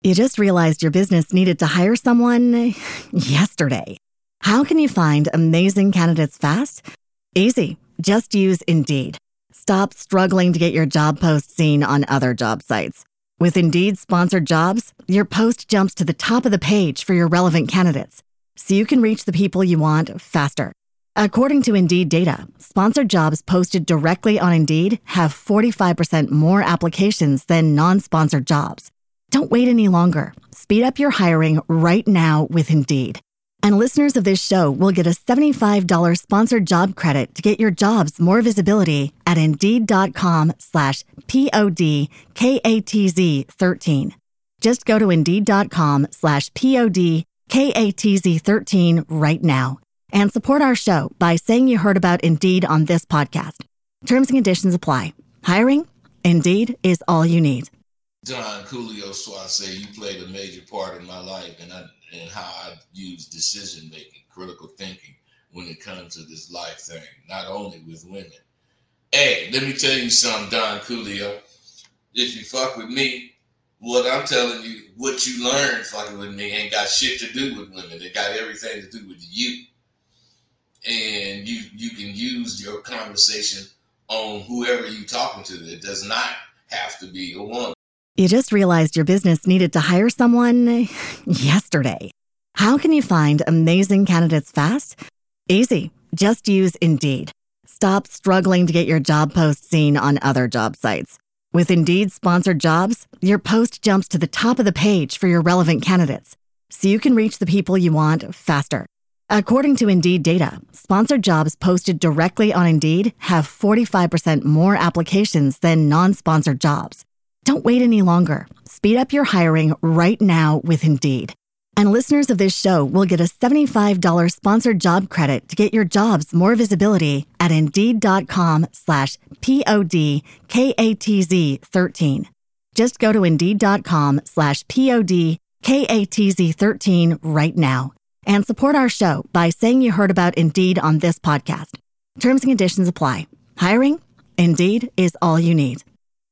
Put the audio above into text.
You just realized your business needed to hire someone yesterday. How can you find amazing candidates fast? Easy. Just use Indeed. Stop struggling to get your job post seen on other job sites. With Indeed sponsored jobs, your post jumps to the top of the page for your relevant candidates, so you can reach the people you want faster. According to Indeed data, sponsored jobs posted directly on Indeed have 45% more applications than non-sponsored jobs. Don't wait any longer. Speed up your hiring right now with Indeed. And listeners of this show will get a $75 sponsored job credit to get your jobs more visibility at Indeed.com/PODKATZ13. Just go to Indeed.com/PODKATZ13 right now and support our show by saying you heard about Indeed on this podcast. Terms and conditions apply. Hiring? Indeed is all you need. Don Coolio Swase, you played a major part in my life and how I use decision making, critical thinking when it comes to this life thing, not only with women. Hey, let me tell you something, Don Coolio. If you fuck with me, what I'm telling you, what you learn fucking with me ain't got shit to do with women. It got everything to do with you. And you can use your conversation on whoever you talking to. It does not have to be a woman. You just realized your business needed to hire someone yesterday. How can you find amazing candidates fast? Easy. Just use Indeed. Stop struggling to get your job post seen on other job sites. With Indeed sponsored jobs, your post jumps to the top of the page for your relevant candidates, so you can reach the people you want faster. According to Indeed data, sponsored jobs posted directly on Indeed have 45% more applications than non-sponsored jobs. Don't wait any longer. Speed up your hiring right now with Indeed. And listeners of this show will get a $75 sponsored job credit to get your jobs more visibility at Indeed.com/PODKATZ13. Just go to Indeed.com/PODKATZ13 right now and support our show by saying you heard about Indeed on this podcast. Terms and conditions apply. Hiring? Indeed is all you need.